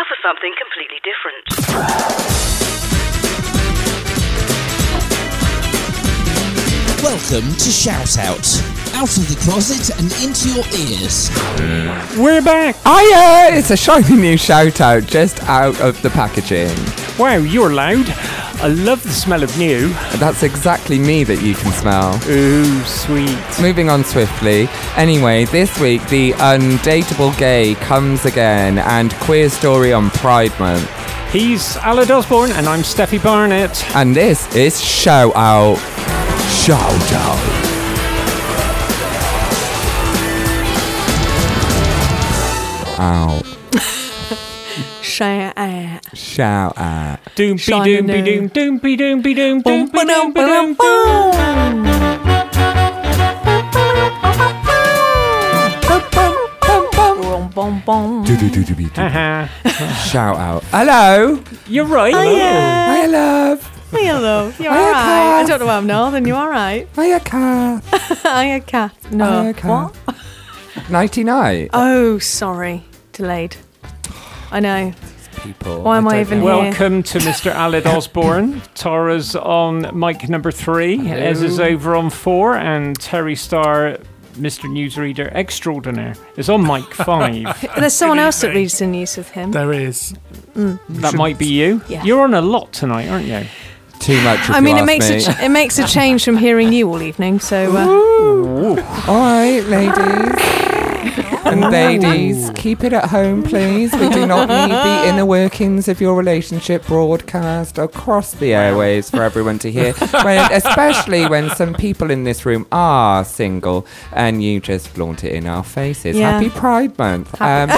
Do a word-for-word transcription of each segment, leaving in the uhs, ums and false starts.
for something completely different. Welcome to Shout Out. Out of the closet and into your ears. We're back. Hiya! It's a shiny new shout out just out of the packaging. Wow, you're loud. I love the smell of new. That's exactly me that you can smell. Ooh, sweet. Moving on swiftly. Anyway, this week the Undateable Gay comes again and queer story on Pride Month. He's Aled Osborne and I'm Steffi Barnett. And this is Shout Out. Shout Out. Out. Shout out. Shout out. Doompy doompy doom doompy doompy doom doompy doompy doom doom. Shout out. Hello. You're right. Hiya. Hiya, love. Hiya, love. You're Hiya, alright. I Kath. don't know why I'm northern. You alright? Hiya, car. Hiya, cat. No. Hiya, Kath. What? Nighty night. Oh, sorry. Delayed. I know. People. Why am I don't even know. here? Welcome to Mister Aled Osborne. Tara's on mic number three. Ez is over on four, and Terry Starr, Mister Newsreader Extraordinaire, is on mic five. There's someone else that reads the news with him. There is. That might be you. Yeah. You're on a lot tonight, aren't you? Too much. If I mean, you it makes ask a me. ch- it makes a change from hearing you all evening. So uh, All right, ladies and ladies, keep it at home, please. We do not need the inner workings of your relationship broadcast across the airwaves for everyone to hear. When, especially when some people in this room are single and you just flaunt it in our faces. Yeah. Happy Pride Month. Um,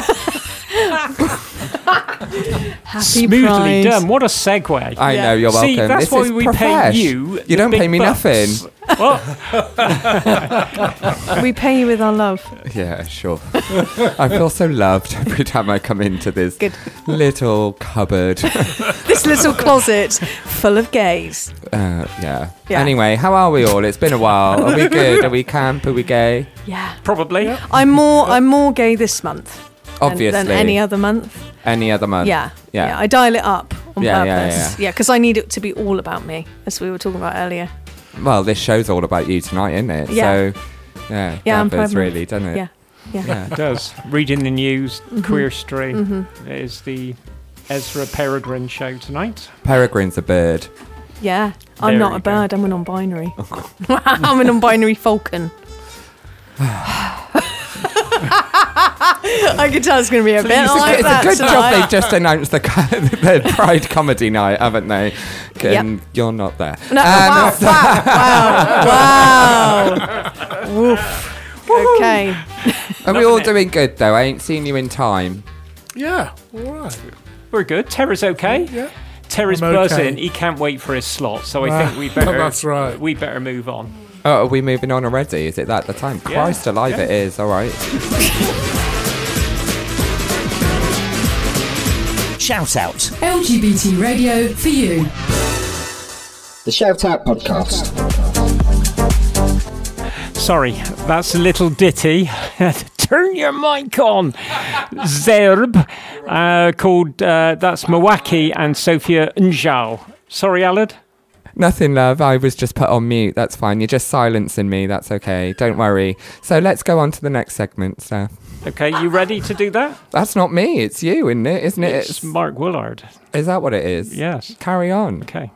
happy Smoothly Pride. done. What a segue. I Yeah. know, you're See, welcome. that's this why is we profesh. pay you. You the don't big pay me bucks. nothing. Well, We pay you with our love. Yeah, sure. I feel so loved every time I come into this Good. little cupboard. This little closet full of gays. Uh, yeah. Yeah. Anyway, how are we all? It's been a while. Are we good? Are we camp? Are we gay? Yeah. probably. I'm more I'm more gay this month than, Obviously. than any other month. Any other month? Yeah. Yeah. I dial it up on Yeah, yeah, purpose. yeah. Yeah, because I need it to be all about me, as we were talking about earlier. Well, this show's all about you tonight, isn't it? Yeah. So, yeah, Yeah, I'm that does Pride really, doesn't it? Yeah. Yeah. Yeah. It does. Reading the news, Mm-hmm. queer story is the Ezra Peregrine show tonight. Peregrine's a bird. Yeah. I'm There not you a go. bird, I'm a non-binary. I'm a non-binary falcon. I can tell it's going to be a bit It's a, like good- that it's a good tonight. job they've just announced the, co- the Pride Comedy Night, haven't they? And you're not there. No, Um, wow, wow, wow, wow. Woof. Okay. Are we all doing good, though? I ain't seen you in time. Yeah. All right. We're good. Tara's okay. Yeah. Tara's I'm okay. buzzing. He can't wait for his slot, so I Ah, think we better. that's right. We better move on. Oh, are we moving on already? Is it that the time? Yeah, Christ alive, yeah. it is. All right. Shout Out. L G B T radio for you. The Shout Out Podcast. Sorry, that's a little ditty. Turn your mic on. Zerb, uh, called uh, that's Mawaki and Sophia Njau. Sorry, Aled. Nothing, love. I was just put on mute. That's fine. You're just silencing me. That's okay. Don't worry. So let's go on to the next segment, Steph. Okay, you ready to do that? That's not me. It's you, isn't it? Isn't it? It's Mark Willard. Is that what it is? Yes. Carry on. Okay.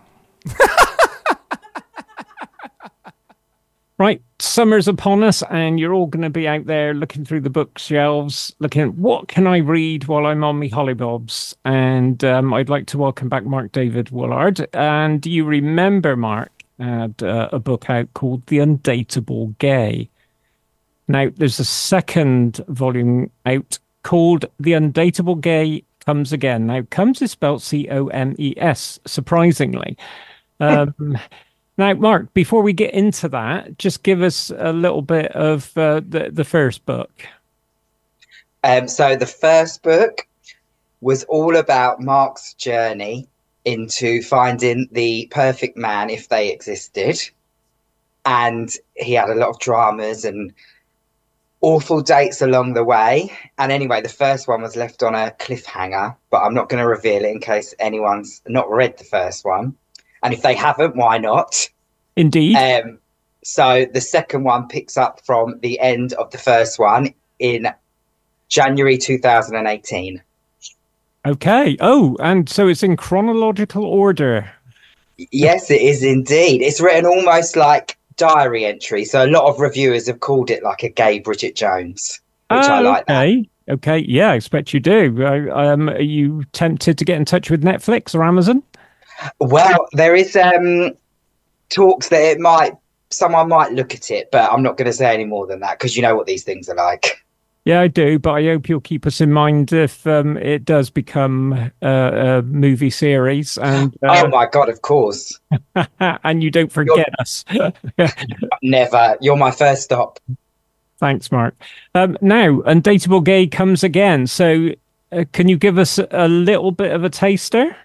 Right, summer's upon us, and you're all going to be out there looking through the bookshelves, looking at what can I read while I'm on me hollybobs. And um, I'd like to welcome back Mark David Willard. And do you remember, Mark had uh, a book out called The Undateable Gay? Now, there's a second volume out called The Undateable Gay Comes Again. Now, comes is spelled C O M E S, surprisingly. Um, now, Mark, before we get into that, just give us a little bit of uh, the, the first book. Um, so the first book was all about Mark's journey into finding the perfect man, if they existed. And he had a lot of dramas and awful dates along the way. And anyway, the first one was left on a cliffhanger, but I'm not going to reveal it in case anyone's not read the first one. And if they haven't, why not? Indeed. Um, so the second one picks up from the end of the first one in January two thousand eighteen. Okay. Oh, and so it's in chronological order. Yes, it is indeed. It's written almost like diary entry. So a lot of reviewers have called it like a gay Bridget Jones, which Ah, I like okay. that. Okay. Yeah, I expect you do. Uh, um, are you tempted to get in touch with Netflix or Amazon? Well, there is um, talks that it might, someone might look at it, but I'm not going to say any more than that because you know what these things are like. Yeah, I do, but I hope you'll keep us in mind if um, it does become uh, a movie series. And uh, oh my God, of course. And you don't forget You're... us. Never. You're my first stop. Thanks, Mark. Um, now, Undateable Gay comes again. So uh, can you give us a little bit of a taster?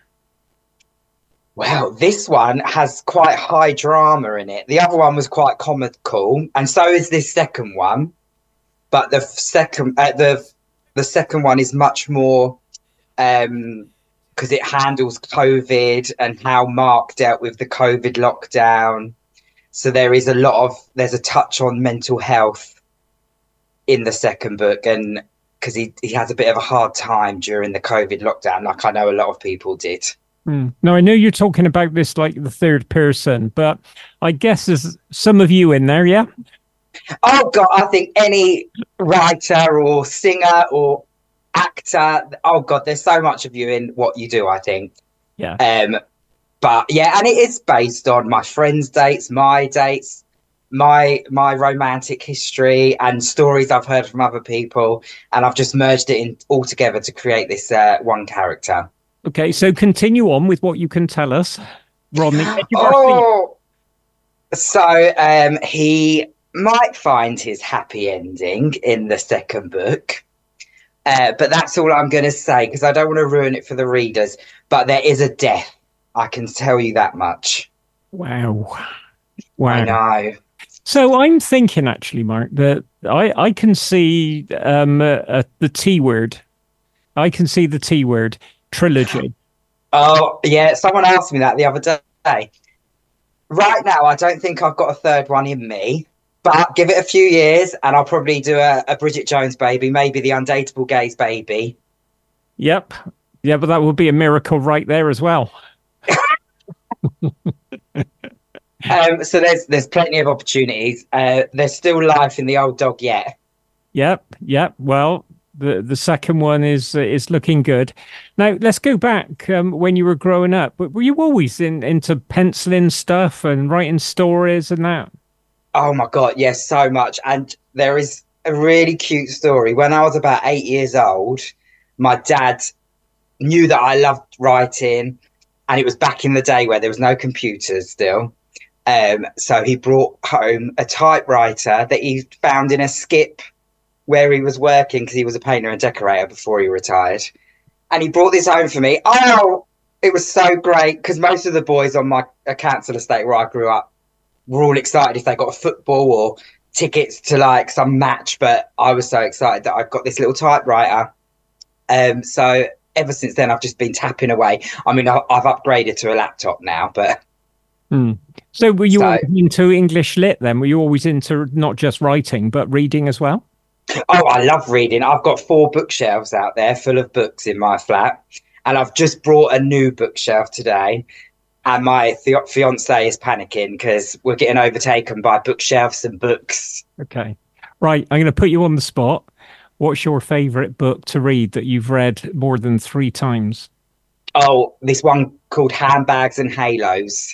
Well, this one has quite high drama in it. The other one was quite comical, and so is this second one. But the second, uh, the the second one is much more, um, because it handles COVID and how Mark dealt with the COVID lockdown. So there is a lot of there's a touch on mental health in the second book, and because he he has a bit of a hard time during the COVID lockdown, like I know a lot of people did. Mm. Now, I know you're talking about this like the third person, but I guess there's some of you in there, yeah? Oh, God, I think any writer or singer or actor, oh, God, there's so much of you in what you do, I think. Yeah. Um, but, yeah, and it is based on my friends' dates, my dates, my my romantic history and stories I've heard from other people, and I've just merged it in all together to create this uh, one character. Okay, so continue on with what you can tell us, Rodney. Oh, so um, he might find his happy ending in the second book, uh, but that's all I'm going to say because I don't want to ruin it for the readers. But there is a death. I can tell you that much. Wow. Wow. I know. So I'm thinking, actually, Mark, that I, I can see um, uh, uh, the T word. I can see the T word. Trilogy. Oh, yeah. Someone asked me that the other day. Right now, I don't think I've got a third one in me, but give it a few years and I'll probably do a, a Bridget Jones baby, maybe the Undateable Gays baby. Yep. Yeah, but that would be a miracle right there as well. um, so there's there's plenty of opportunities. Uh, there's still life in the old dog yet. Yep. Yep. Well, The the second one is uh, is looking good. Now let's go back um, when you were growing up. But were you always in, into penciling stuff and writing stories and that? Oh my God, yes, so much. And there is a really cute story. When I was about eight years old, my dad knew that I loved writing, and it was back in the day where there was no computers still. Um, so he brought home a typewriter that he found in a skip where he was working because he was a painter and decorator before he retired. And he brought this home for me. Oh, it was so great because most of the boys on my uh, council estate where I grew up were all excited if they got a football or tickets to like some match. But I was so excited that I got this little typewriter. Um, so ever since then, I've just been tapping away. I mean, I've upgraded to a laptop now, but... Hmm. So were you so, always into English lit then? Were you always into not just writing, but reading as well? Oh, I love reading. I've got four bookshelves out there full of books in my flat. And I've just brought a new bookshelf today. And my fi- fiance is panicking because we're getting overtaken by bookshelves and books. Okay. Right. I'm going to put you on the spot. What's your favourite book to read that you've read more than three times? Oh, this one called Handbags and Halos.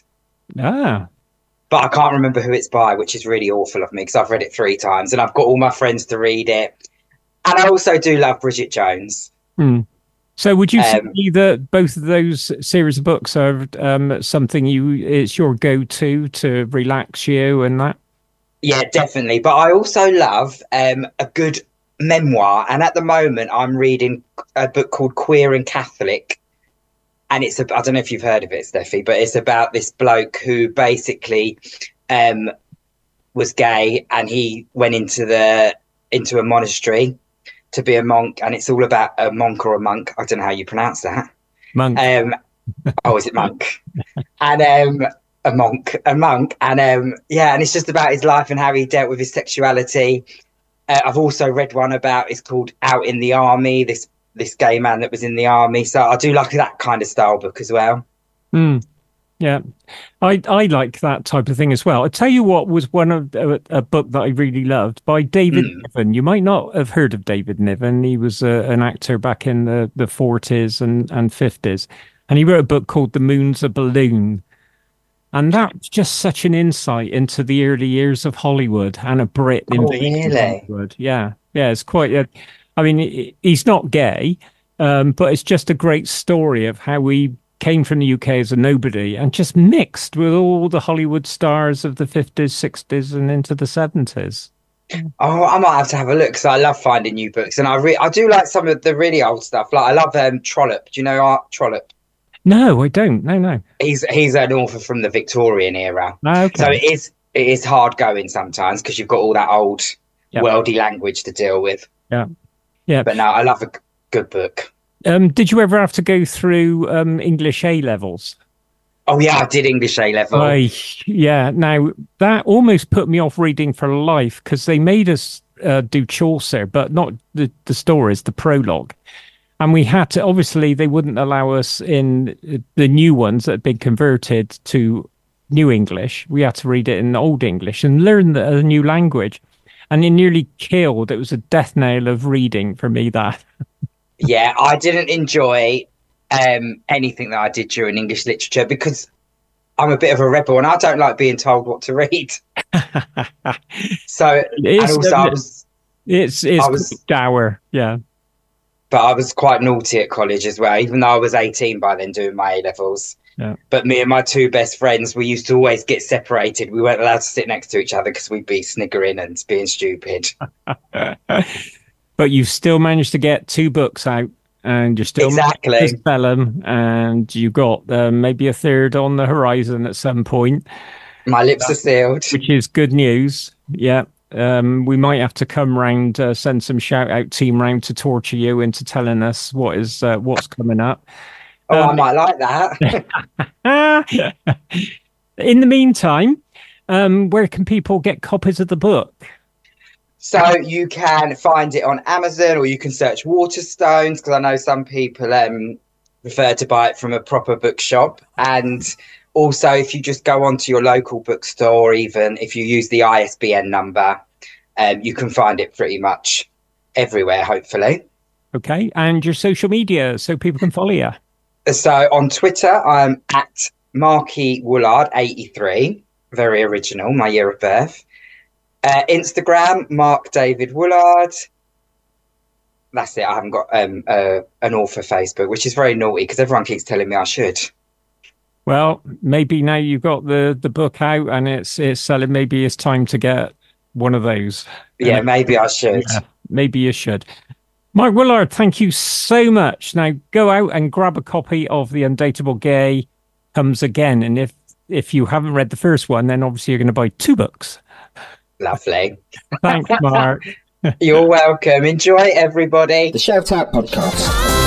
Ah. But I can't remember who it's by, which is really awful of me because I've read it three times and I've got all my friends to read it. And I also do love Bridget Jones. Hmm. So would you Um, say that both of those series of books are um, something you, it's your go-to to relax you and that? Yeah, definitely. But I also love um, a good memoir. And at the moment, I'm reading a book called Queer and Catholic. And it's, a, I don't know if you've heard of it, Steffi, but it's about this bloke who basically um, was gay and he went into the into a monastery to be a monk, and it's all about a monk or a monk. I don't know how you pronounce that. Monk. Um, oh, is it monk? And um, a monk, a monk, and um, yeah, and it's just about his life and how he dealt with his sexuality. Uh, I've also read one about, it's called Out in the Army. This this gay man that was in the army. So I do like that kind of style book as well. Mm. Yeah, I I like that type of thing as well. I tell you what was one of a, a book that I really loved by David Mm. Niven. You might not have heard of David Niven. He was a, an actor back in the the forties and and fifties, and he wrote a book called The Moon's a Balloon. And that's just such an insight into the early years of Hollywood and a Brit in Oh, really? Hollywood. Yeah, yeah, it's quite. A, I mean, he- he's not gay, um, but it's just a great story of how we came from the U K as a nobody and just mixed with all the Hollywood stars of the fifties, sixties, and into the seventies. Oh, I might have to have a look because I love finding new books, and I re- I do like some of the really old stuff. Like I love um, Trollope. Do you know Art Trollope? No, I don't. No, no. He's he's an author from the Victorian era, Ah, okay. so it is it is hard going sometimes because you've got all that old Yep. worldy language to deal with. Yeah. Yeah. But no, I love a g- good book. Um, did you ever have to go through um, English A levels? Oh yeah, I did English A level. I, yeah. Now that almost put me off reading for life because they made us uh, do Chaucer, but not the, the stories, the prologue. And we had to, obviously, they wouldn't allow us in the new ones that had been converted to New English. We had to read it in Old English and learn the, a new language. And it nearly killed. It was a death nail of reading for me, that. Yeah, I didn't enjoy um, anything that I did during English literature because I'm a bit of a rebel and I don't like being told what to read. So, It is, and also I isn't it? was, It's, it's I was- dour, yeah. but I was quite naughty at college as well, even though I was eighteen by then doing my A levels. Yeah. But me and my two best friends, we used to always get separated. We weren't allowed to sit next to each other because we'd be sniggering and being stupid. But you've still managed to get two books out and you're still Exactly. managed to sell them, and you got uh, maybe a third on the horizon at some point, My lips are sealed. which is good news. Yeah. Um, we might have to come round, uh, send some shout out team round to torture you into telling us what is uh, what's coming up. Oh, I Um, might like that. In the meantime, um, where can people get copies of the book? So you can find it on Amazon, or you can search Waterstones, because I know some people um, prefer to buy it from a proper bookshop. And also, if you just go onto your local bookstore, or even if you use the I S B N number, um, you can find it pretty much everywhere, hopefully. Okay, and your social media so people can follow you. So on Twitter, I'm at Marky Woolard eighty-three, very original, my year of birth. Uh, Instagram, Mark David Woolard. That's it. I haven't got um, uh, an author Facebook, which is very naughty because everyone keeps telling me I should. Well, maybe now you've got the, the book out and it's it's selling. Maybe it's time to get one of those. Yeah, maybe I should. Yeah, maybe you should. Mark Woolard, thank you so much. Now go out and grab a copy of The Undateable Gay Comes Again. And if if you haven't read the first one, then obviously you're going to buy two books. Lovely. Thanks, Mark. You're welcome. Enjoy, everybody. The Shout Out Podcast.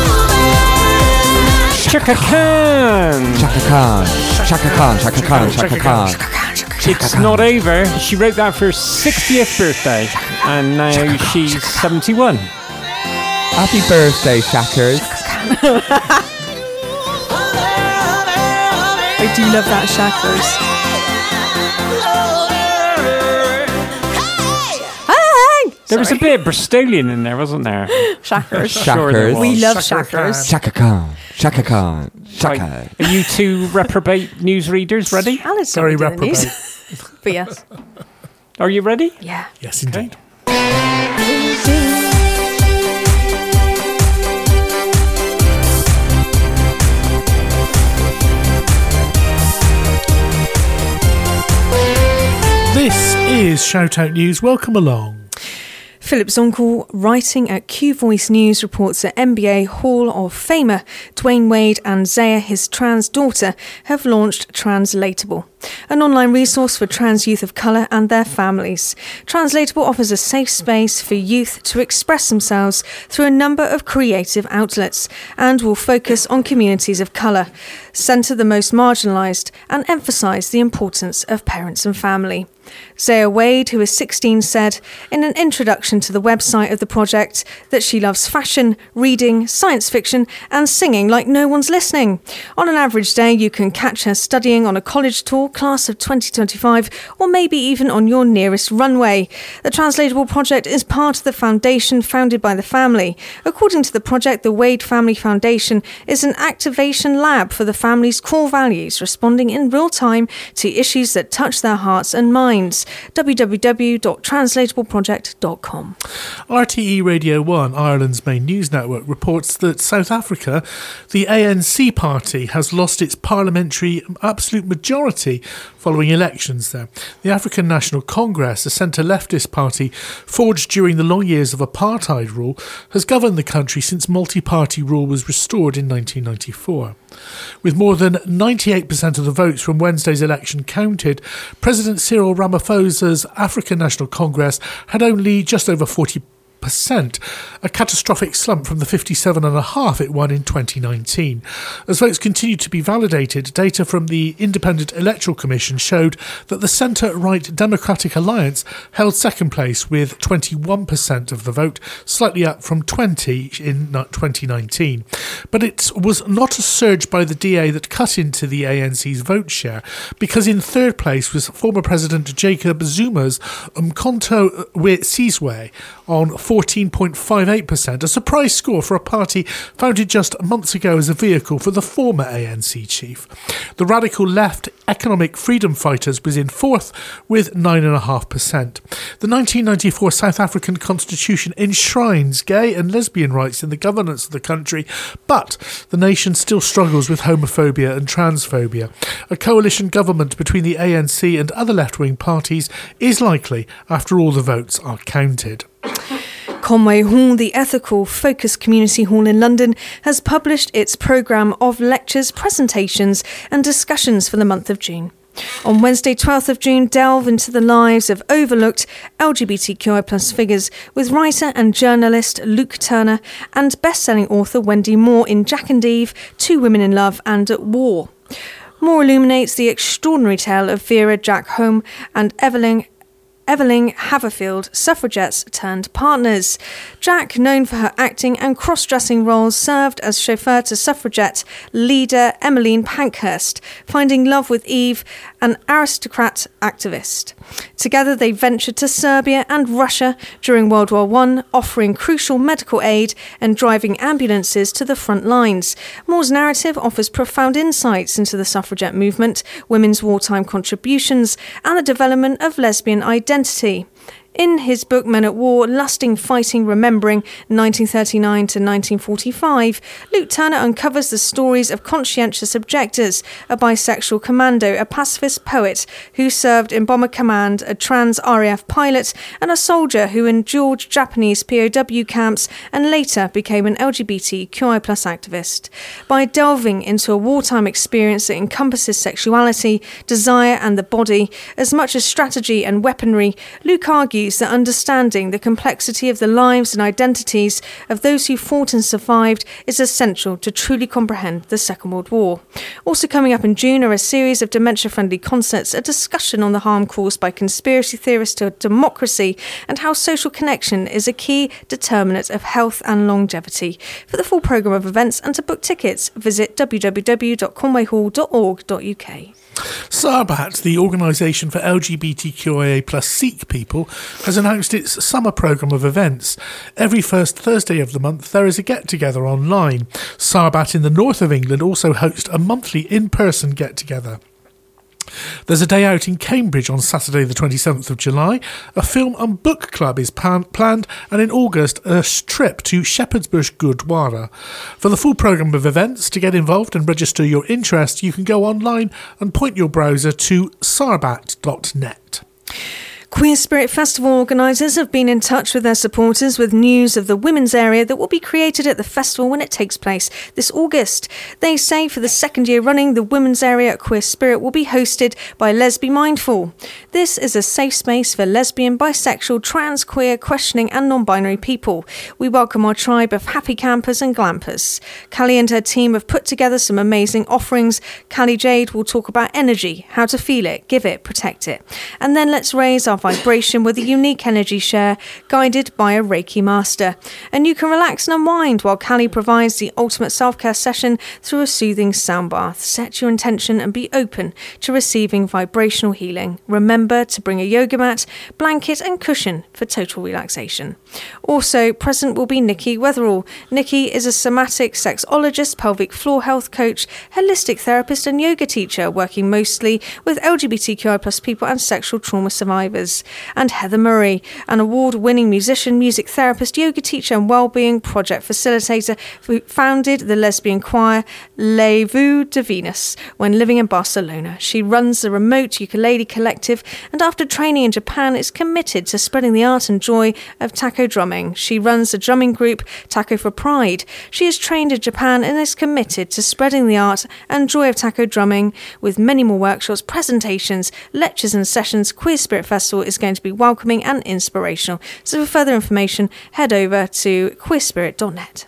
Chaka Khan. Chaka Khan, Chaka Khan, Chaka Khan, Chaka Khan. It's not over. She wrote that for her sixtieth birthday, and now she's seventy-one. Happy birthday, Shackers. I do love that Shackers. There was a bit of Bristolian in there, wasn't there? Shackers. Sure there Shackers. was. We love Shaka Khan. Shackers. Chaka Khan, Chaka Khan, Chaka. Right. Are you two reprobate newsreaders ready? Alice Very doing the news. reprobate. But yes. Are you ready? Yeah. Yes, indeed. This is Shout Out News. Welcome along. Philip Zonkel, writing at Q Voice News, reports that N B A Hall of Famer Dwayne Wade and Zaya, his trans daughter, have launched Translatable. an online resource for trans youth of colour and their families. Translatable offers a safe space for youth to express themselves through a number of creative outlets and will focus on communities of colour, centre the most marginalised and emphasise the importance of parents and family. Zaya Wade, who is sixteen, said in an introduction to the website of the project that she loves fashion, reading, science fiction and singing like no one's listening. On an average day, you can catch her studying on a college tour, class of twenty twenty-five, or maybe even on your nearest runway. The Translatable Project is part of the foundation founded by the family. According to the project, the Wade Family Foundation is an activation lab for the family's core values, responding in real time to issues that touch their hearts and minds. w w w dot translatable project dot com. R T E Radio one, Ireland's main news network, reports that South Africa, the A N C party, has lost its parliamentary absolute majority following elections there. The African National Congress, a centre-leftist party forged during the long years of apartheid rule, has governed the country since multi-party rule was restored in nineteen ninety-four. With more than ninety-eight percent of the votes from Wednesday's election counted, President Cyril Ramaphosa's African National Congress had only just over forty percent, a catastrophic slump from the fifty-seven point five it won in twenty nineteen. As votes continued to be validated, data from the Independent Electoral Commission showed that the centre-right Democratic Alliance held second place with twenty-one percent of the vote, slightly up from twenty in twenty nineteen. But it was not a surge by the D A that cut into the A N C's vote share, because in third place was former President Jacob Zuma's Umkhonto we Sizwe on fourteen point five eight percent, a surprise score for a party founded just months ago as a vehicle for the former A N C chief. The radical left Economic Freedom Fighters was in fourth with nine point five percent. The nineteen ninety-four South African Constitution enshrines gay and lesbian rights in the governance of the country, but the nation still struggles with homophobia and transphobia. A coalition government between the A N C and other left-wing parties is likely after all the votes are counted. Conway Hall, the ethical Focus Community Hall in London, has published its programme of lectures, presentations and discussions for the month of June. On Wednesday, twelfth of June, delve into the lives of overlooked L G B T Q I plus figures with writer and journalist Luke Turner and best-selling author Wendy Moore in Jack and Eve, Two Women in Love and at War. Moore illuminates the extraordinary tale of Vera Jack Home and Evelyn Evelyn Haverfield, suffragettes turned partners. Jack, known for her acting and cross-dressing roles, served as chauffeur to suffragette leader Emmeline Pankhurst, finding love with Eve, an aristocrat activist. Together they ventured to Serbia and Russia during World War One, offering crucial medical aid and driving ambulances to the front lines. Moore's narrative offers profound insights into the suffragette movement, women's wartime contributions, and the development of lesbian identity. In his book Men at War, Lusting, Fighting, Remembering nineteen thirty-nine to nineteen forty-five, Luke Turner uncovers the stories of conscientious objectors, a bisexual commando, a pacifist poet who served in Bomber Command, a trans R A F pilot, and a soldier who endured Japanese P O W camps and later became an L G B T Q I plus activist. By delving into a wartime experience that encompasses sexuality, desire and the body, as much as strategy and weaponry, Luke argues that understanding the complexity of the lives and identities of those who fought and survived is essential to truly comprehend the Second World War. Also coming up in June are a series of dementia-friendly concerts, a discussion on the harm caused by conspiracy theorists to democracy and how social connection is a key determinant of health and longevity. For the full programme of events and to book tickets, visit w w w dot conway hall dot org dot u k. Sarbat, the organisation for L G B T Q I A plus Sikh people, has announced its summer programme of events. Every first Thursday of the month there is a get-together online. Sarbat in the north of England also hosts a monthly in-person get-together. There's a day out in Cambridge on Saturday the twenty-seventh of July. A film and book club is pan- planned, and in August a trip to Shepherd's Bush Gurdwara. For the full programme of events, to get involved and register your interest, you can go online and point your browser to sarbat dot net. Queer Spirit Festival organisers have been in touch with their supporters with news of the women's area that will be created at the festival when it takes place this August. They say for the second year running, the women's area at Queer Spirit will be hosted by Lesbi Mindful. This is a safe space for lesbian, bisexual, trans, queer, questioning and non-binary people. We welcome our tribe of happy campers and glampers. Callie and her team have put together some amazing offerings. Callie Jade will talk about energy, how to feel it, give it, protect it. And then let's raise our vibration with a unique energy share guided by a Reiki master. And you can relax and unwind while Callie provides the ultimate self-care session through a soothing sound bath. Set your intention and be open to receiving vibrational healing. Remember to bring a yoga mat, blanket and cushion for total relaxation. Also present will be Nikki Weatherall. Nikki is a somatic sexologist, pelvic floor health coach, holistic therapist and yoga teacher working mostly with L G B T Q I plus people and sexual trauma survivors. And Heather Murray, an award-winning musician, music therapist, yoga teacher and wellbeing project facilitator who founded the lesbian choir Les Vues de Venus when living in Barcelona. She runs the remote ukulele collective and after training in Japan is committed to spreading the art and joy of taco drumming. She runs the drumming group Taco for Pride. She is trained in Japan and is committed to spreading the art and joy of taco drumming with many more workshops, presentations, lectures and sessions. Queer Spirit Festival is going to be welcoming and inspirational. So for further information, head over to queer spirit dot net.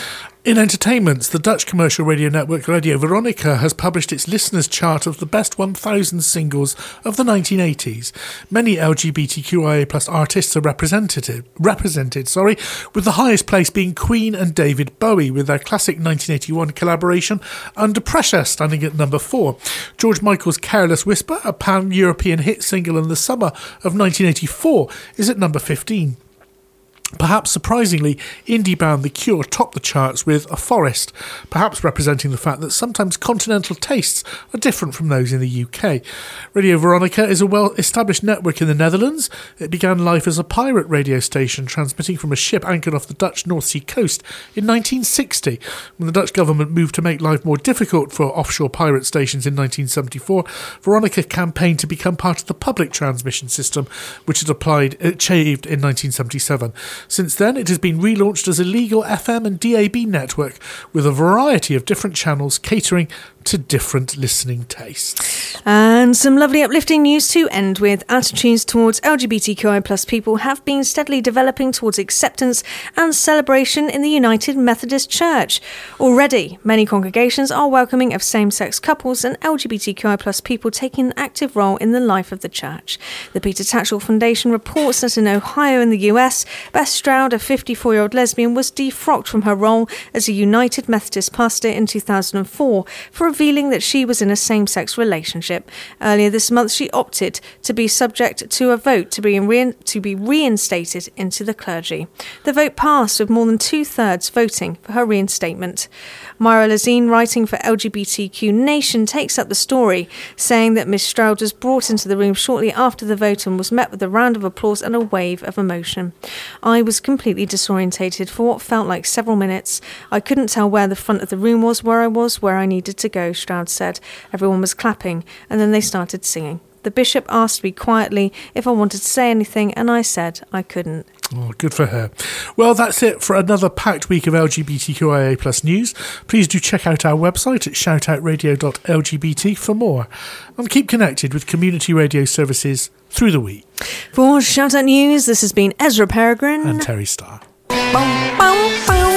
In entertainment, the Dutch commercial radio network Radio Veronica has published its listeners' chart of the best one thousand singles of the nineteen eighties. Many L G B T Q I A plus artists are represented, represented sorry, with the highest place being Queen and David Bowie, with their classic nineteen eighty-one collaboration Under Pressure standing at number four. George Michael's Careless Whisper, a pan-European hit single in the summer of nineteen eighty-four, is at number fifteen. Perhaps surprisingly, indie band The Cure topped the charts with A Forest, perhaps representing the fact that sometimes continental tastes are different from those in the U K. Radio Veronica is a well-established network in the Netherlands. It began life as a pirate radio station, transmitting from a ship anchored off the Dutch North Sea coast in nineteen sixty. When the Dutch government moved to make life more difficult for offshore pirate stations in nineteen seventy-four, Veronica campaigned to become part of the public transmission system, which it applied, achieved in nineteen seventy-seven. Since then, it has been relaunched as a legal F M and D A B network with a variety of different channels catering to different listening tastes. And some lovely uplifting news to end with. Attitudes towards L G B T Q I plus people have been steadily developing towards acceptance and celebration in the United Methodist Church. Already, many congregations are welcoming of same-sex couples and L G B T Q I plus people taking an active role in the life of the church. The Peter Tatchell Foundation reports that in Ohio in the U S, Beth Stroud, a fifty-four-year-old lesbian, was defrocked from her role as a United Methodist pastor in two thousand four for revealing that she was in a same-sex relationship. Earlier this month, she opted to be subject to a vote to be, rein- to be reinstated into the clergy. The vote passed with more than two-thirds voting for her reinstatement. Myra Lazine, writing for L G B T Q Nation, takes up the story, saying that Miss Stroud was brought into the room shortly after the vote and was met with a round of applause and a wave of emotion. I was completely disorientated for what felt like several minutes. I couldn't tell where the front of the room was, where I was, where I needed to go, Stroud said. Everyone was clapping, and then they started singing. The bishop asked me quietly if I wanted to say anything, and I said I couldn't. Oh, good for her. Well, that's it for another packed week of L G B T Q I A plus news. Please do check out our website at shout out radio dot l g b t for more. And keep connected with community radio services through the week. For Shout Out News, this has been Ezra Peregrine and Terry Starr. Bow, bow, bow.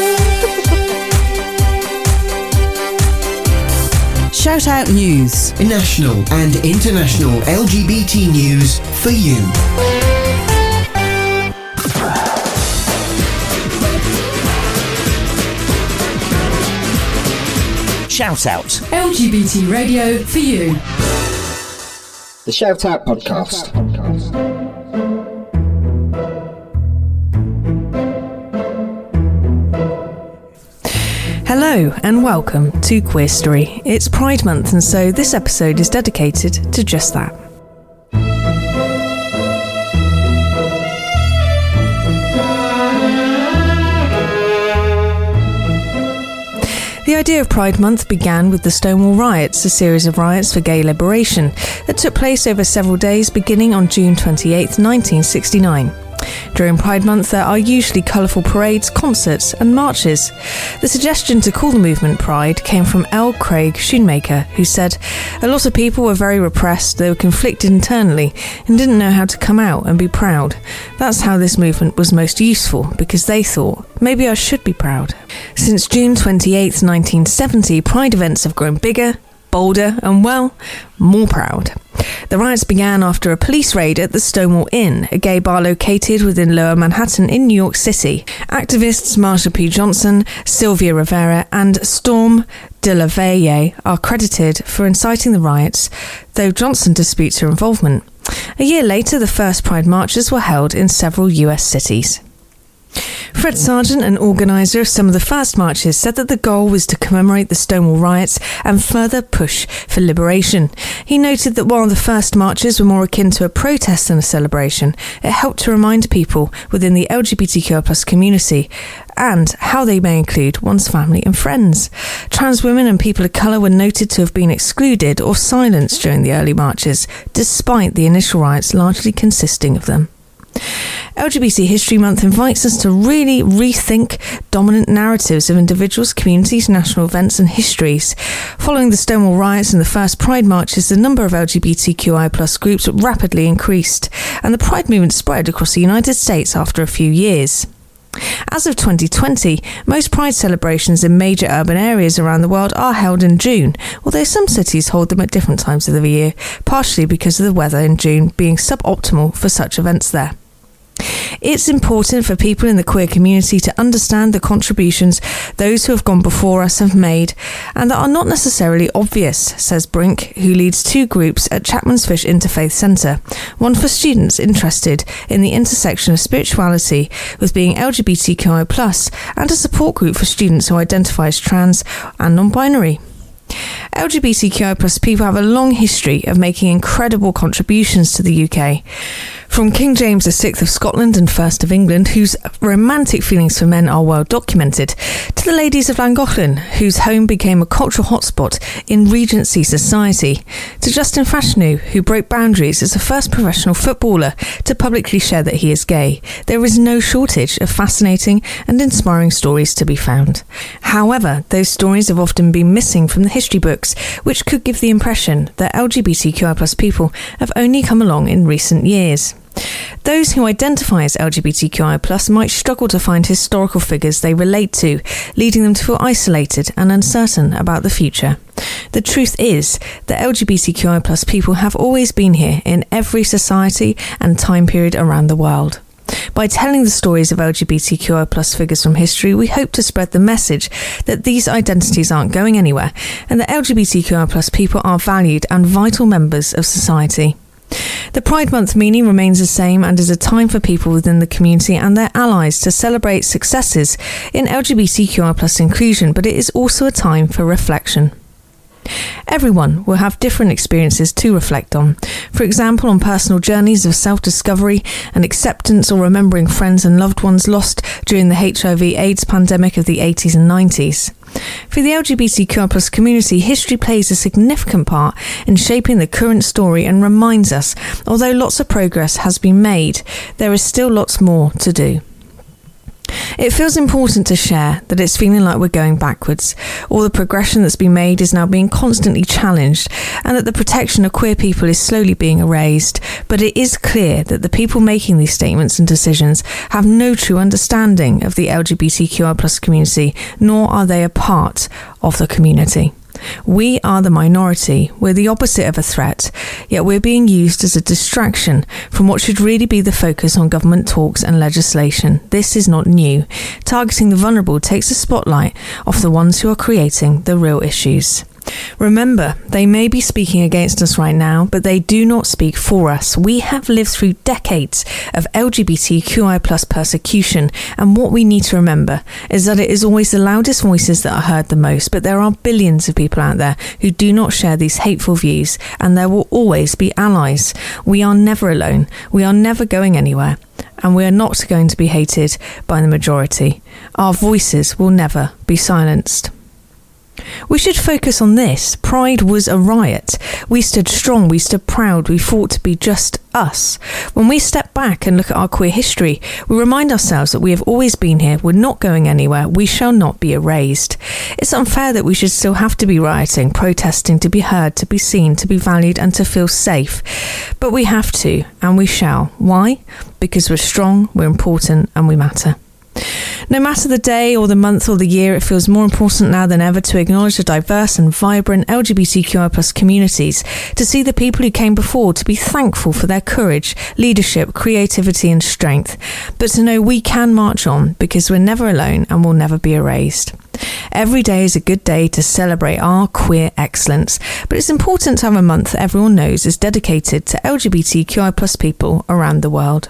Shout Out News. National and international L G B T news for you. Shout Out. L G B T radio for you. The Shout Out Podcast. Hello and welcome to Queer Story. It's Pride Month, and so this episode is dedicated to just that. The idea of Pride Month began with the Stonewall Riots, a series of riots for gay liberation that took place over several days beginning on June twenty-eighth, nineteen sixty-nine. During Pride Month, there are usually colourful parades, concerts and marches. The suggestion to call the movement Pride came from L. Craig Schoonmaker, who said, "A lot of people were very repressed, they were conflicted internally and didn't know how to come out and be proud. That's how this movement was most useful, because they thought, maybe I should be proud." Since June twenty-eighth, nineteen seventy, Pride events have grown bigger, bolder and, well, more proud. The riots began after a police raid at the Stonewall Inn, a gay bar located within Lower Manhattan in New York City. Activists Marsha P. Johnson, Sylvia Rivera and Storm de la Veille are credited for inciting the riots, though Johnson disputes her involvement. A year later, the first Pride marches were held in several U S cities. Fred Sargent, an organiser of some of the first marches, said that the goal was to commemorate the Stonewall Riots and further push for liberation. He noted that while the first marches were more akin to a protest than a celebration, it helped to remind people within the L G B T Q I plus community and how they may include one's family and friends. Trans women and people of colour were noted to have been excluded or silenced during the early marches, despite the initial riots largely consisting of them. L G B T History Month invites us to really rethink dominant narratives of individuals, communities, national events and histories. Following the Stonewall Riots and the first Pride marches, the number of L G B T Q I plus groups rapidly increased, and the Pride movement spread across the United States after a few years. As of twenty twenty, most Pride celebrations in major urban areas around the world are held in June, although some cities hold them at different times of the year, partially because of the weather in June being suboptimal for such events there. It's important for people in the queer community to understand the contributions those who have gone before us have made and that are not necessarily obvious, says Brink, who leads two groups at Chapman's Fish Interfaith Centre, one for students interested in the intersection of spirituality with being L G B T Q I plus, and a support group for students who identify as trans and non-binary. L G B T Q I plus people have a long history of making incredible contributions to the U K. From King James the sixth of Scotland and First of England, whose romantic feelings for men are well documented, to the ladies of Llangollen, whose home became a cultural hotspot in Regency society, to Justin Fashanu, who broke boundaries as the first professional footballer to publicly share that he is gay. There is no shortage of fascinating and inspiring stories to be found. However, those stories have often been missing from the history books, which could give the impression that L G B T Q I plus people have only come along in recent years. Those who identify as L G B T Q I plus might struggle to find historical figures they relate to, leading them to feel isolated and uncertain about the future. The truth is that L G B T Q I plus people have always been here in every society and time period around the world. By telling the stories of L G B T Q I plus figures from history, we hope to spread the message that these identities aren't going anywhere and that L G B T Q I plus people are valued and vital members of society. The Pride Month meaning remains the same and is a time for people within the community and their allies to celebrate successes in L G B T Q I plus inclusion, but it is also a time for reflection. Everyone will have different experiences to reflect on. For example, on personal journeys of self-discovery and acceptance, or remembering friends and loved ones lost during the H I V AIDS pandemic of the eighties and nineties. For the L G B T Q I plus community, history plays a significant part in shaping the current story and reminds us, although lots of progress has been made, there is still lots more to do. It feels important to share that it's feeling like we're going backwards. All the progression that's been made is now being constantly challenged, and that the protection of queer people is slowly being erased. But it is clear that the people making these statements and decisions have no true understanding of the L G B T Q I plus community, nor are they a part of the community. We are the minority. We're the opposite of a threat, yet we're being used as a distraction from what should really be the focus on government talks and legislation. This is not new. Targeting the vulnerable takes the spotlight off the ones who are creating the real issues. Remember, they may be speaking against us right now, but they do not speak for us. We have lived through decades of L G B T Q I plus persecution, and what we need to remember is that it is always the loudest voices that are heard the most, but there are billions of people out there who do not share these hateful views, and there will always be allies. We are never alone. We are never going anywhere, and we are not going to be hated by the majority. Our voices will never be silenced. We should focus on this. Pride was a riot. We stood strong, we stood proud, we fought to be just us. When we step back and look at our queer history, we remind ourselves that we have always been here, we're not going anywhere, we shall not be erased. It's unfair that we should still have to be rioting, protesting, to be heard, to be seen, to be valued and to feel safe. But we have to, and we shall. Why? Because we're strong, we're important, and we matter. No matter the day or the month or the year, it feels more important now than ever to acknowledge the diverse and vibrant L G B T Q I plus communities, to see the people who came before, to be thankful for their courage, leadership, creativity and strength, but to know we can march on because we're never alone and will never be erased. Every day is a good day to celebrate our queer excellence, but it's important to have a month that everyone knows is dedicated to L G B T Q I plus people around the world.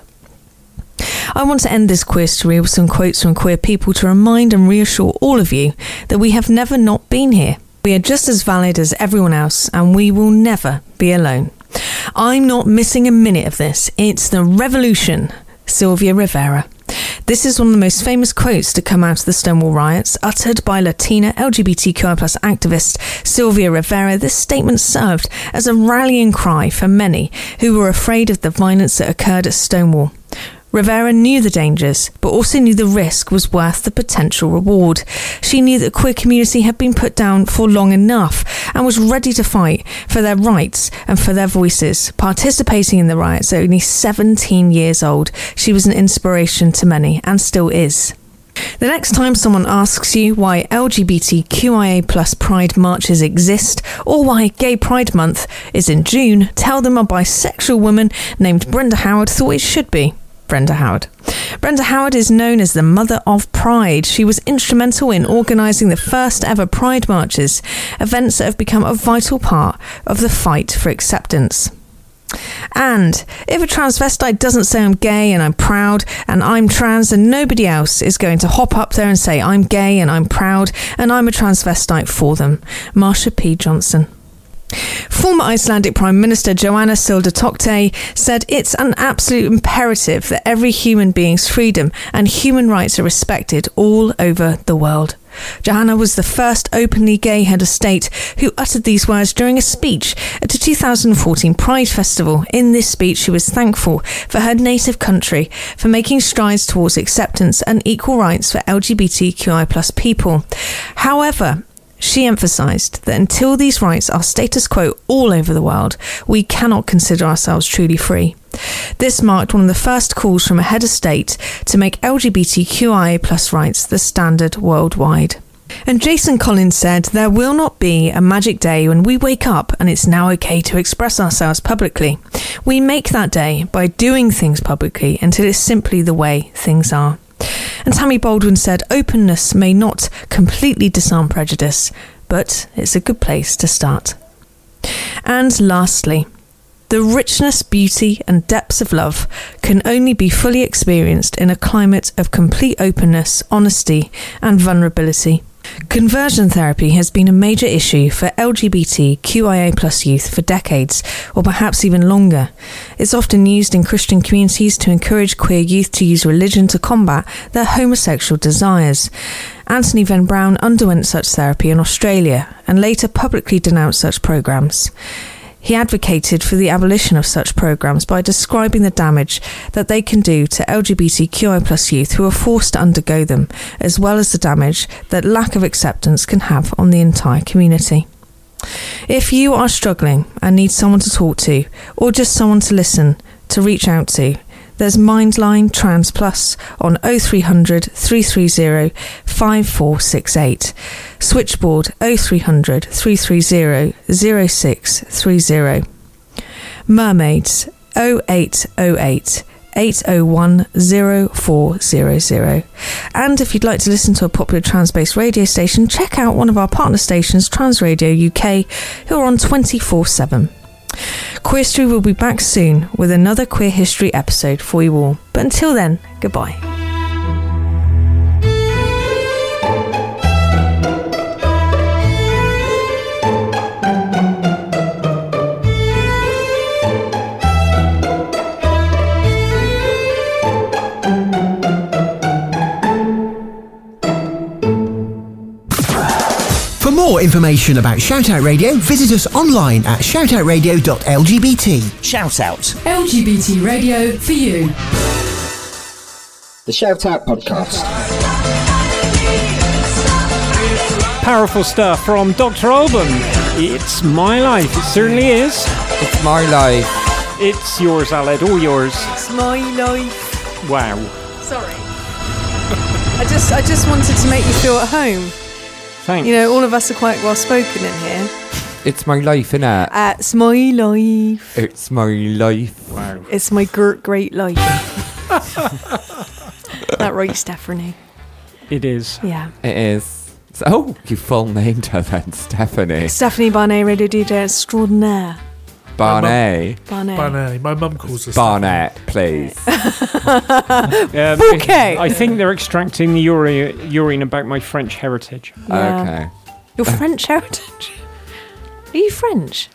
I want to end this queer story with some quotes from queer people to remind and reassure all of you that we have never not been here. We are just as valid as everyone else and we will never be alone. I'm not missing a minute of this. It's the revolution. Sylvia Rivera. This is one of the most famous quotes to come out of the Stonewall riots, uttered by Latina L G B T Q I plus activist Sylvia Rivera. This statement served as a rallying cry for many who were afraid of the violence that occurred at Stonewall. Rivera knew the dangers, but also knew the risk was worth the potential reward. She knew that the queer community had been put down for long enough and was ready to fight for their rights and for their voices. Participating in the riots at only seventeen years old, she was an inspiration to many and still is. The next time someone asks you why L G B T Q I A plus pride marches exist or why Gay Pride Month is in June, tell them a bisexual woman named Brenda Howard thought it should be. Brenda Howard. Brenda Howard is known as the Mother of Pride. She was instrumental in organising the first ever Pride marches, events that have become a vital part of the fight for acceptance. And if a transvestite doesn't say I'm gay and I'm proud and I'm trans, then nobody else is going to hop up there and say I'm gay and I'm proud and I'm a transvestite for them. Marsha P. Johnson. Former Icelandic Prime Minister Johanna Sildar said it's an absolute imperative that every human being's freedom and human rights are respected all over the world. Johanna was the first openly gay head of state who uttered these words during a speech at the two thousand fourteen Pride Festival. In this speech, she was thankful for her native country for making strides towards acceptance and equal rights for L G B T Q I plus people. However, she emphasised that until these rights are status quo all over the world, we cannot consider ourselves truly free. This marked one of the first calls from a head of state to make L G B T Q I A plus rights the standard worldwide. And Jason Collins said, there will not be a magic day when we wake up and it's now okay to express ourselves publicly. We make that day by doing things publicly until it's simply the way things are. And Tammy Baldwin said, openness may not completely disarm prejudice, but it's a good place to start. And lastly, the richness, beauty and depths of love can only be fully experienced in a climate of complete openness, honesty and vulnerability. Conversion therapy has been a major issue for L G B T Q I A plus youth for decades, or perhaps even longer. It's often used in Christian communities to encourage queer youth to use religion to combat their homosexual desires. Anthony Van Brown underwent such therapy in Australia and later publicly denounced such programs. He advocated for the abolition of such programs by describing the damage that they can do to L G B T Q I plus youth who are forced to undergo them, as well as the damage that lack of acceptance can have on the entire community. If you are struggling and need someone to talk to, or just someone to listen, to reach out to, there's Mindline Trans Plus on oh three hundred, three three zero, five four six eight. Switchboard oh three hundred, three three zero, zero six three zero. Mermaids oh eight oh eight, eight oh one, oh four zero zero. And if you'd like to listen to a popular trans-based radio station, check out one of our partner stations, Trans Radio U K, who are on twenty-four seven. Queerstory will be back soon with another Queer History episode for you all. But until then, goodbye. For more information about Shout Out Radio, visit us online at shout out radio dot l g b t. Shout Out. L G B T radio for you. The Shout Out Podcast. Powerful stuff from Doctor Alban. It's my life. It certainly is. It's my life. It's yours, Aled. All yours. It's my life. Wow. Sorry. I just, I just wanted to make you feel at home. Thanks. You know, all of us are quite well spoken in here. It's my life, innit? Uh, it's my life. It's my life. Wow. It's my gr- great life. That right, Stephanie? It is. Yeah. It is. So, oh, you full named her then, Stephanie. Stephanie Barnet, radio D J extraordinaire. Barnet. Barnet. Barnet. My mum calls us Barnet, please. Um, Okay. I think they're extracting the uri- urine about my French heritage. Yeah. Okay. Your French heritage? Are you French?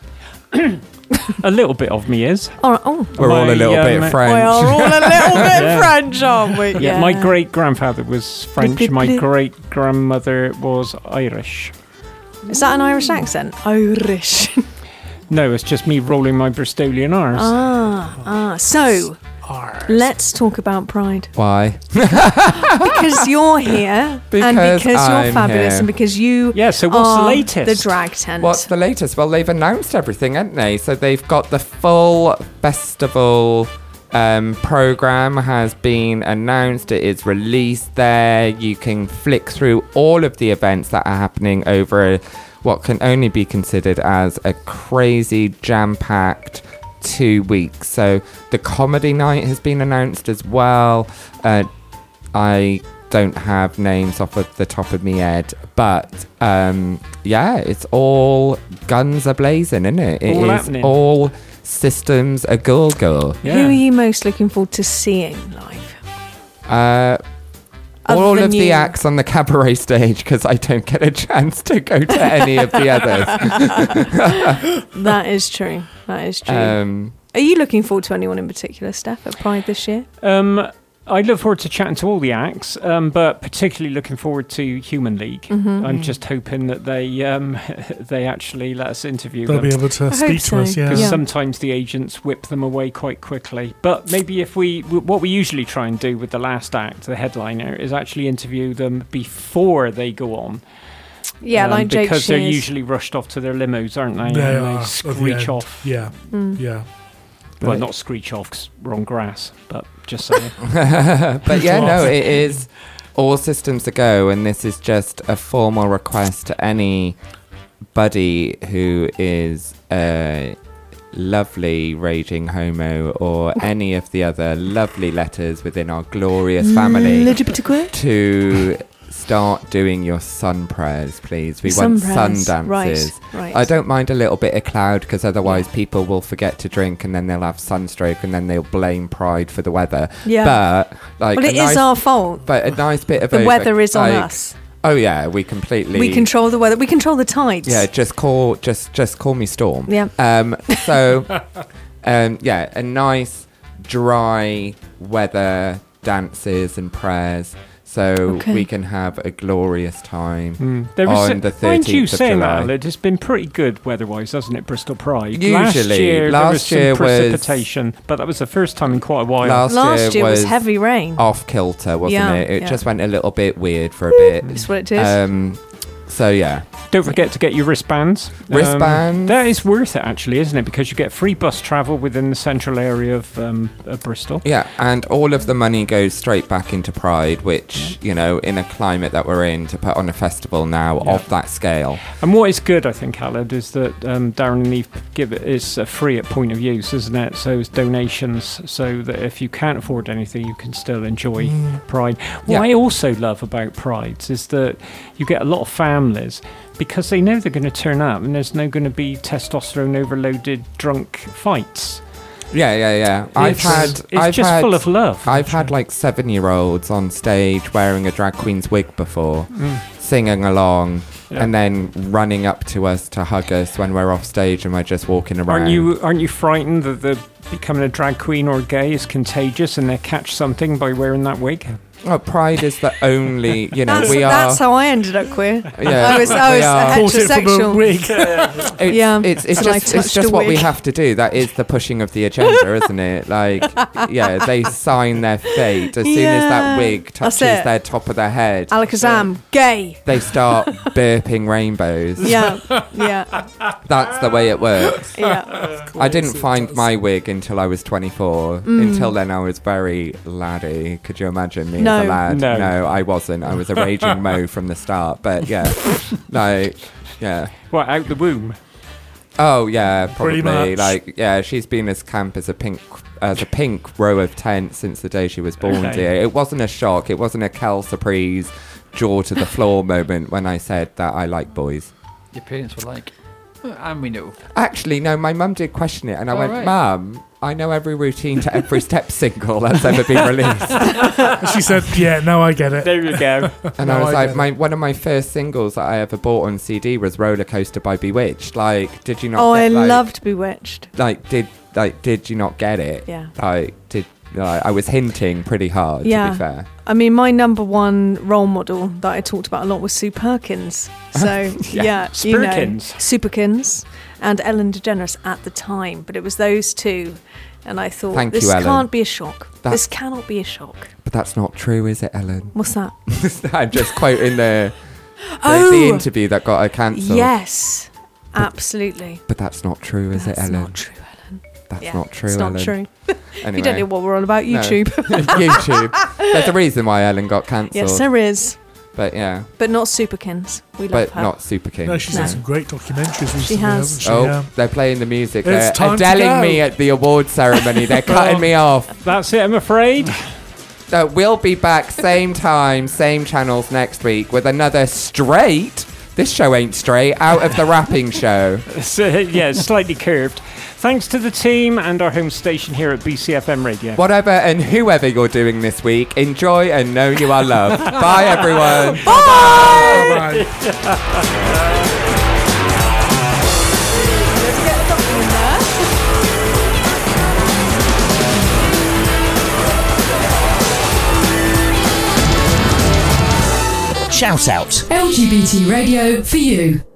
A little bit of me is. Oh, oh. We're all My, a little um, bit French. We are all a little bit Yeah. French, aren't we? Yeah, my great grandfather was French. Blip, My blip, blip. great grandmother was Irish. Is that an Irish accent? Irish. No, it's just me rolling my Bristolian R's. ah, ah. So, Ours. let's talk about Pride. Why? Because you're here, and Because because you're I'm fabulous, here. and because you Yeah, so what's the are latest? the drag tent. What's the latest? Well, they've announced everything, haven't they? So they've got the full festival um, program has been announced. It is released there. You can flick through all of the events that are happening over a, what can only be considered as a crazy jam-packed two weeks. So the comedy night has been announced as well. Uh, I don't have names off of the top of my head, but um, yeah, it's all guns a blazing, isn't it? It All is happening. all systems a go go. Yeah. Who are you most looking forward to seeing live? Uh, Other all than of the you? acts on the cabaret stage, because I don't get a chance to go to any of the others. That is true. That is true. Um, Are you looking forward to anyone in particular, Steph, at Pride this year? Um, I look forward to chatting to all the acts, um, but particularly looking forward to Human League. Mm-hmm. I'm just hoping that they um, they actually let us interview They'll them. be able to hope speak so. to us, yeah. Because Yeah. sometimes the agents whip them away quite quickly. But maybe if we, w- what we usually try and do with the last act, the headliner, is actually interview them before they go on. Yeah, Um, like Jake because they're Shears. usually rushed off to their limos, aren't they? They And are. they at the screech end. off. Yeah, Mm. yeah. Well, not screech off, 'cause wrong grass, but just saying. but yeah, no, it is all systems a go, and this is just a formal request to anybody who is a lovely raging homo or any of the other lovely letters within our glorious family L G B T Q. to start doing your sun prayers, please. We Sun want sun prayers. dances. Right, right. I don't mind a little bit of cloud, because otherwise people will forget to drink and then they'll have sunstroke and then they'll blame Pride for the weather. Yeah. But like Well, a it nice, is our fault. but a nice bit of The over- weather is on like- us. Oh yeah, we completely We control the weather. We control the tides. Yeah, just call just just call me Storm. Yeah. Um so um yeah, a nice dry weather dances and prayers. So Okay. we can have a glorious time Mm. There was on a- the mind you thirteenth of saying July. that, Aled, it's been pretty good weather-wise, hasn't it, Bristol Pride? Usually. Last year, there was Last some year was- precipitation, but that was the first time in quite a while. Last, Last year was was heavy rain. off kilter, wasn't Yeah, it? It yeah. just went a little bit weird for a bit. That's what it is. Um, so yeah, Don't forget to get your wristbands. Um, Wristbands. that is worth it, actually, isn't it? Because you get free bus travel within the central area of, um, of Bristol. yeah, and all of the money goes straight back into Pride, which you know, in a climate that we're in, to put on a festival now Yeah. of that scale. And what is good, I think, Aled, is that um, Darren and Eve give it is uh, free at point of use, isn't it? So it's donations, so that if you can't afford anything, you can still enjoy Pride. What Yeah. I also love about Prides is that you get a lot of families, because they know they're going to turn up and there's no going to be testosterone overloaded drunk fights. Yeah, yeah, yeah. I've It's- had, it's I've just had, full of love. I've had like seven-year-olds on stage wearing a drag queen's wig before, singing along, Yeah. and then running up to us to hug us when we're off stage and we're just walking around. Aren't you aren't you frightened that the becoming a drag queen or gay is contagious and they catch something by wearing that wig? Oh, Pride is the only, you know, That's, we are. that's how I ended up queer. Yeah, I was, I we was are. Bought it from a heterosexual. wig. It's, Yeah, it's, it's and I just, it's touched just a what we wig. have to do. That is the pushing of the agenda, isn't it? Like, yeah, they sign their fate as soon as that Yeah, wig that's touches it. their top of their head. Alakazam, gay. They start burping rainbows. Yeah, yeah, That's the way it works. yeah. I didn't find my wig until I was twenty-four. Mm. Until then, I was very laddie. Could you imagine me No. as a lad? No. no, I wasn't. I was a raging mo from the start. But yeah, like, yeah. What, out the womb? Oh yeah, Pretty probably. much. Like, yeah, she's been as camp as a pink, as a pink row of tents since the day she was born. Okay. Dear, it wasn't a shock. It wasn't a Kel surprise, jaw to the floor moment when I said that I like boys. Your parents were like, "Oh, and we know." Actually, no, my mum did question it, and I Oh, went, right. Mum, I know every routine to every step single that's ever been released. And she said, yeah, now I get it. There you go. And No, I was I like, get my one of my first singles that I ever bought on C D was Roller Coaster by Bewitched. Like, did you not Oh, I get, like, loved Bewitched. like, did, like, did you not get it? Yeah. Like, did, like, I was hinting pretty hard, to Yeah. be fair. I mean, my number one role model that I talked about a lot was Sue Perkins. So, yeah, you know, Spurkins. Superkins and Ellen DeGeneres at the time. But it was those two. And I thought, Thank this you, Ellen. can't be a shock. That- This cannot be a shock. But that's not true, is it, Ellen? What's that? I'm just quoting the, the, Oh! the interview that got her cancelled. Yes, absolutely. But that's not true, is That's it, Ellen? not true, Ellen. That's Yeah, not true, It's not Ellen. true. Anyway. You don't know what we're on about, No. YouTube. YouTube. There's a reason why Ellen got cancelled. Yes, there is. But yeah, But not Superkins. We love but her. not Super King. No, she's No. done some great documentaries recently, She has. hasn't she? Oh, Yeah. they're playing the music. It's They're time to Adeling go. me at the award ceremony. They're cutting me off. That's it, I'm afraid. Uh, we'll be back same time, same channels next week with another straight. This show ain't straight. Out of the rapping show. So, yeah, slightly curved. Thanks to the team and our home station here at B C F M Radio. Whatever and whoever you're doing this week, enjoy and know you are loved. Bye, everyone. Bye-bye. Let's get something in there. Shout out. L G B T radio for you.